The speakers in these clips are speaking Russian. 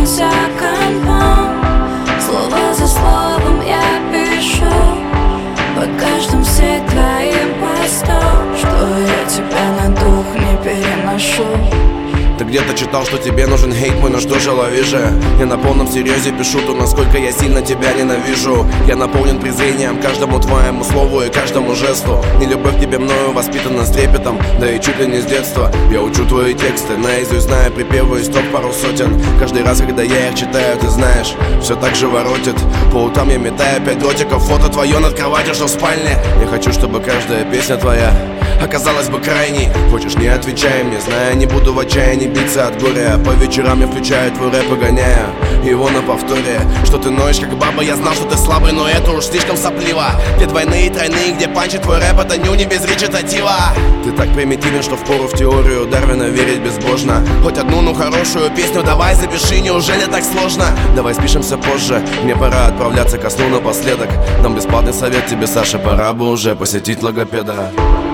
дома за компом, слово за словом я пишу под каждым все твоим постом, что я тебя на дух не переношу. Ты где-то читал, что тебе нужен хейт мой, но что же лови же. Я на полном серьезе пишу то, насколько я сильно тебя ненавижу. Я наполнен презрением каждому твоему слову и каждому жесту. Нелюбовь к тебе мною воспитана с трепетом, да и чуть ли не с детства. Я учу твои тексты, наизусть зная припевы и строк пару сотен. Каждый раз, когда я их читаю, ты знаешь, все так же воротит. По утрам я метаю 5 дротиков, фото твое над кроватью, что в спальне. Я хочу, чтобы каждая песня твоя оказалась бы крайней. Хочешь, не отвечай мне, зная, не буду в отчаянии биться от горя. По вечерам я включаю твой рэп и гоняю его на повторе. Что ты ноешь как баба, я знал, что ты слабый, но это уж слишком сопливо. Где двойные и тройные, где панчи, твой рэп это нюни без речитатива. Ты так примитивен, что впору в теорию Дарвина верить безбожно. Хоть одну, ну хорошую песню давай запиши, неужели так сложно? Давай спишемся позже, мне пора отправляться ко сну напоследок. Дам бесплатный совет тебе, Саша, пора бы уже посетить логопеда.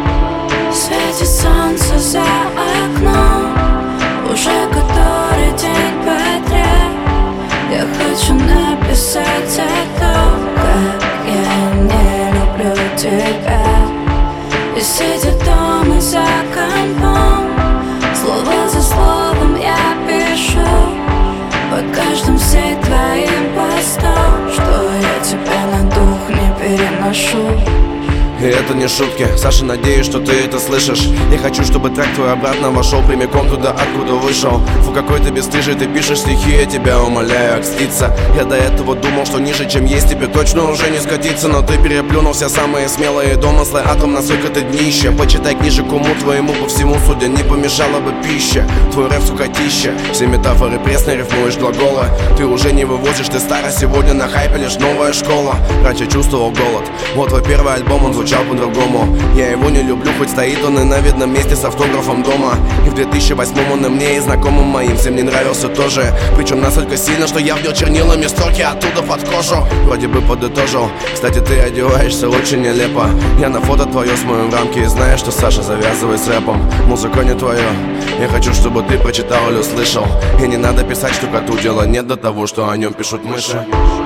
Светит солнце за окном, уже который день подряд. Я хочу написать о том, как я не люблю тебя. И сидя дома за компом, слово за словом я пишу под каждым все твоим постом, что я тебя на дух не переношу. И это не шутки, Саша, надеюсь, что ты это слышишь. Я хочу, чтобы трек твой обратно вошел прямиком туда, откуда вышел. Фу, какой ты бесстыжий, ты пишешь стихи, я тебя умоляю окститься. Я до этого думал, что ниже, чем есть, тебе точно уже не скатиться. Но ты переплюнул все самые смелые домыслы о том, насколько ты днище. Почитай книжек уму твоему, по всему судя, не помешала бы пища. Твой рэп сукотища, все метафоры пресно рифмуешь глаголы. Ты уже не вывозишь, ты стара, сегодня на хайпе лишь новая школа. Раньше чувствовал голод, вот твой первый альбом, он звучал по-другому. Я его не люблю, хоть стоит он и на видном месте с автографом дома. И в 2008 он и мне, и знакомым моим всем не нравился тоже. Причем настолько сильно, что я вбил чернилами строки оттуда под кожу. Вроде бы подытожил, кстати, ты одеваешься очень нелепо. Я на фото твое смою в рамки и знаешь, что, Саша, завязывай с рэпом. Музыка не твое, я хочу, чтобы ты прочитал или услышал. И не надо писать штукату, дела нет до того, что о нем пишут мыши.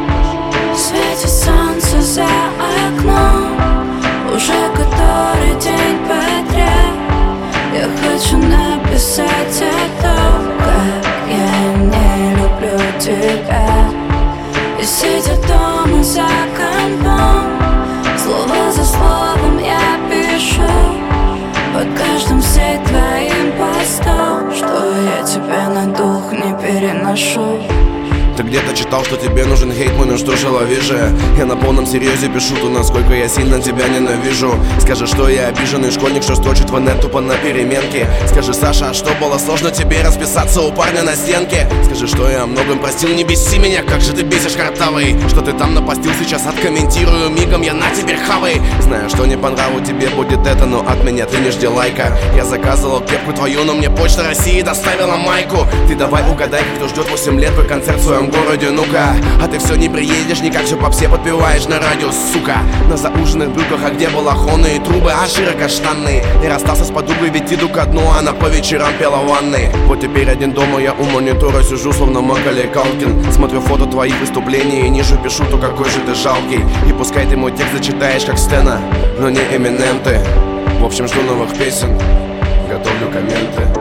Светит солнце за окном, уже который день подряд. Я хочу написать о том, как я не люблю тебя. И сидя дома за компом, слово за словом я пишу под каждым все твоим постом, что я тебя на дух не переношу. Ты где-то читал, что тебе нужен хейт мой, ну что же лови же. Я на полном серьезе пишу то, насколько я сильно тебя ненавижу. Скажи, что я обиженный школьник, что строчит в инет тупо на переменке. Скажи, Саша, а что было сложно тебе расписаться у парня на стенке? Скажи, что я о многом простил, не беси меня, как же ты бесишь, картавый. Что ты там напостил, сейчас откомментирую мигом, я на тебе хавай. Знаю, что не по нраву тебе будет это, но от меня ты не жди лайка. Я заказывал кепку твою, но мне Почта России доставила майку. Ты давай угадай, кто ждет 8 лет твой концерт в своем городе, ну-ка. А ты все не приедешь, никак все по все подпеваешь на радио, сука. На зауженных брюках, а где балахоны и трубы, а широкоштанные. Я расстался с подругой, ведь иду ко дну, она по вечерам пела в ванной. Вот теперь один дома, я у монитора сижу, словно Макалей Калкин. Смотрю фото твоих выступлений и ниже пишу, то какой же ты жалкий. И пускай ты мой текст зачитаешь, как Стена, но не Эминем ты. В общем, жду новых песен, готовлю комменты.